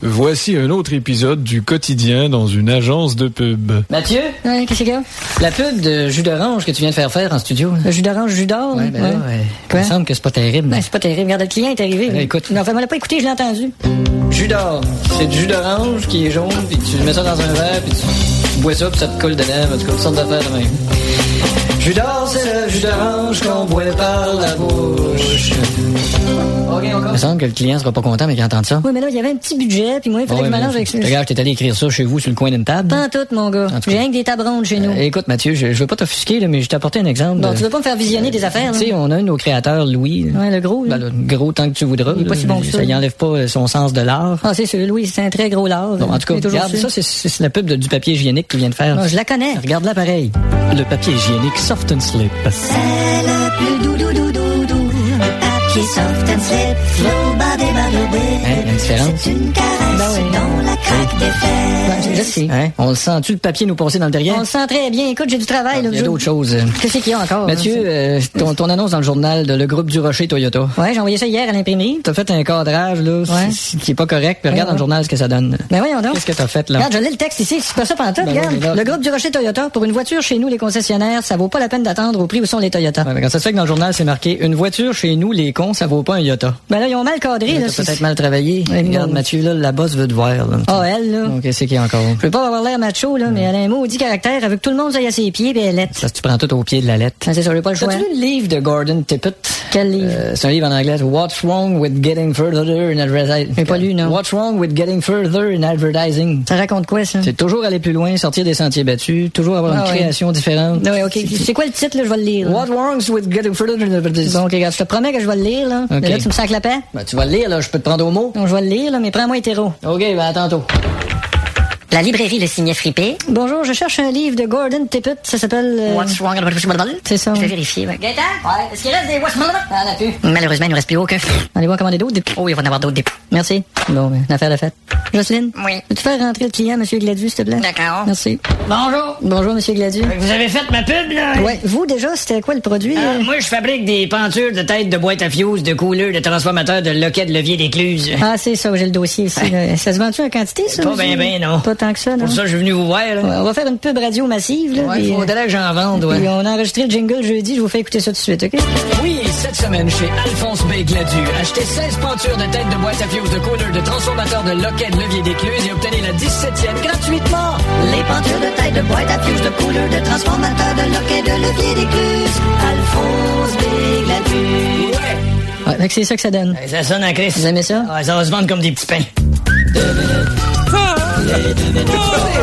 Voici un autre épisode du quotidien dans une agence de pub. Mathieu? Ouais, qu'est-ce qu'il y a? La pub de jus d'orange que tu viens de faire en studio. Le jus d'orange, jus d'or? Ouais, ben là, il me semble que c'est pas terrible. Ben, c'est pas terrible. Regarde, le client est arrivé. Écoute. Non, enfin, on l'a pas écouté, je l'ai entendu. Jus d'or. C'est du jus d'orange qui est jaune, puis tu mets ça dans un verre, puis tu bois ça, puis ça te coule dedans. En tout cas, toutes sortes d'affaires de même. Jus d'or, c'est le jus d'orange qu'on boit par la bouche. OK, encore. Il me semble que le client sera pas content, mais qu'il entende ça. Oui, mais là, il y avait un petit budget, puis moi, il fallait que je m'arrange avec ça. Regarde, t'es allé écrire ça chez vous sur le coin d'une table. Pas en tout, mon gars. J'ai rien que des tables rondes chez nous. Écoute, Mathieu, je veux pas t'offusquer, là, mais je t'ai apporté un exemple. Bon, tu veux pas me faire visionner des affaires, là? Tu sais, on a un de nos créateurs, Louis. Ouais, le gros, là. Ben, le gros tant que tu voudras. Il est pas si bon que ça. Ça y enlève pas son sens de l'art. Ah, c'est sûr, Louis, c'est un très gros lard. Bon, en tout cas, regarde, ça, c'est la pub du papier hygiénique qu'il vient de faire. Non, je la connais. Regarde-la pareil. Le papier hygiénique Soft and Slip. C'est le plus doux, le papier Soft and Slip, flow body. Hein, il y a une différence. C'est une caresse dans la craque des fesses. Ben, je sais. Hein? On le sent-tu le papier nous passer dans le derrière? On le sent très bien. Écoute, j'ai du travail, là. Il y a d'autres choses. Qu'est-ce qu'il y a encore? Mathieu, ton annonce dans le journal de Le Groupe du Rocher Toyota. Ouais, j'ai envoyé ça hier à l'imprimerie. T'as fait un cadrage, là, qui est pas correct, puis regarde dans le journal ce que ça donne. Ben voyons donc. Qu'est-ce que t'as fait, là? Regarde, je lis le texte ici, c'est pas ça pantoute, regarde. Oui, le groupe du Rocher Toyota, pour une voiture chez nous, les concessionnaires, ça vaut pas la peine d'attendre au prix où sont les Toyota. Ouais, mais quand ça se fait que dans le journal, c'est marqué une voiture chez nous, les cons, ça vaut pas un iota. Ben là, ils ont mal cadré, là. T'as peut-être mal travaillé. Ouais, regarde, non. Mathieu, là, la boss veut te voir, là. Ah, elle, là. Donc, qu'est-ce qu'il y a encore? Je veux pas avoir l'air macho, là, mais elle a un maudit caractère, avec tout le monde aille à ses pieds, puis elle est. Ça, tu prends tout au pied de la lettre. Ah, c'est ça, j'ai pas le choix. T'as-tu lu le livre de Gordon Tippett? Quel livre? C'est un livre en anglais. What's wrong with getting further in advertising? J'ai pas lu, non. What's wrong with getting further in advertising? Ça raconte quoi, ça? C'est toujours aller plus loin, sortir des sentiers battus, toujours avoir une création différente. Ouais, ok. C'est quoi le titre, là? Je vais le lire. What wrongs with getting further in advertising? Bon, ok, regarde, je te promets que je vais le lire, là. Ok. Mais là, tu me sacres la paix? Ben, tu vas le lire, là. Je peux te prendre au mot. Donc, je vais le lire, là, mais prends-moi hétéro. OK, ben, à tantôt. La librairie Le Signet Fripé. Bonjour, je cherche un livre de Gordon Tippett, ça s'appelle... What's wrong? C'est ça. Je vais vérifier, ouais. Gaëtan? Ouais. Est-ce qu'il reste des What's wrong? Ah, là, plus. Malheureusement, il ne reste plus aucun. Allez-vous en commander d'autres? Oh, il va en avoir d'autres. Merci. Bon, ben, l'affaire de fête. Jocelyne? Oui. Peux-tu faire rentrer le client, Monsieur Gladu, s'il te plaît? D'accord. Merci. Bonjour. Bonjour, Monsieur Gladu. Vous avez fait ma pub, là? Ouais. Vous, déjà, c'était quoi le produit? Moi, je fabrique des pentures de têtes de boîte à fuse, de couleurs, de transformateurs, de loquets de levier d'écluse. Ah, c'est ça, j'ai le dossier ici. là. Ça se vend-tu en quantité, ça? Pas monsieur? ben, non. Pas tant que ça, non? Pour ça, je suis venu vous voir, là. Ouais, on va faire une pub radio massive, là. Ouais, puis, faudrait que j'en vende, ouais. puis on a enregistré le jingle jeudi, je vous fais écouter ça tout de suite, OK? Oui, cette semaine, chez Alphonse B. Gladu, achetez 16 pentures de têtes de boîte à fuse, de couleurs, de transformateurs, de loquets, de levier d'écluse et obtenez la 17e gratuitement. Les pentures de tête, de boîte à fuse, de couleurs, de transformateurs, de loquets, de levier d'écluse. Alphonse Bégladu. Ouais. Ouais, fait que c'est ça que ça donne. Ça sonne en crise. Vous aimez ça? Ouais, ça va se vendre comme des petits pains.